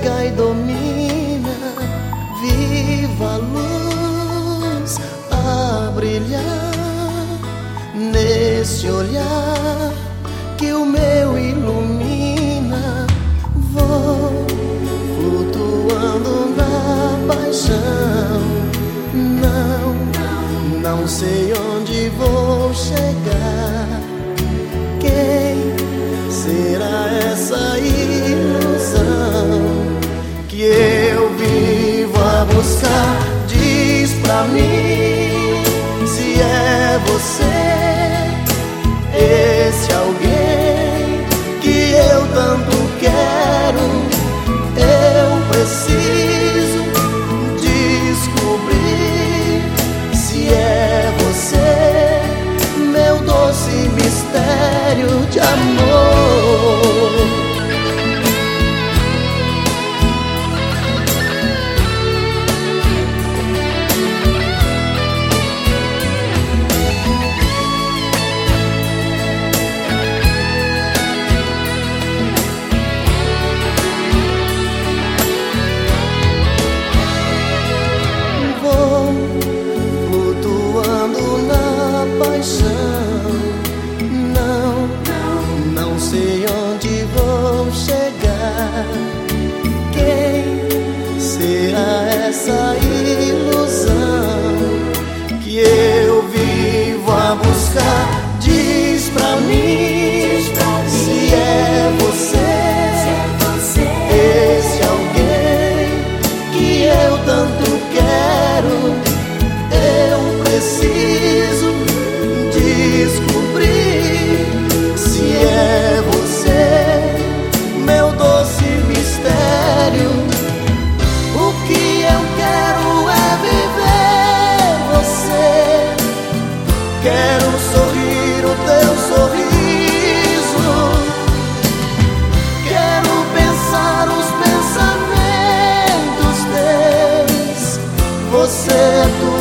chega e domina, viva a luz a brilhar nesse olhar que o meu ilumina. Vou flutuando na paixão, não sei onde vou chegar. Quem será essa ilusão que eu vivo a buscar? Diz pra mim se é você, esse alguém que eu tanto quero. Eu preciso descobrir se é você, meu doce mistério de amor. Não sei onde vou chegar. Quem será essa ilusão que eu vivo a buscar? Diz pra mim se é você, esse alguém que eu tanto quero. Eu preciso descobrir se é você, meu doce mistério. O que eu quero é viver você. Quero sorrir o teu sorriso, quero pensar os pensamentos teus. Você é tudo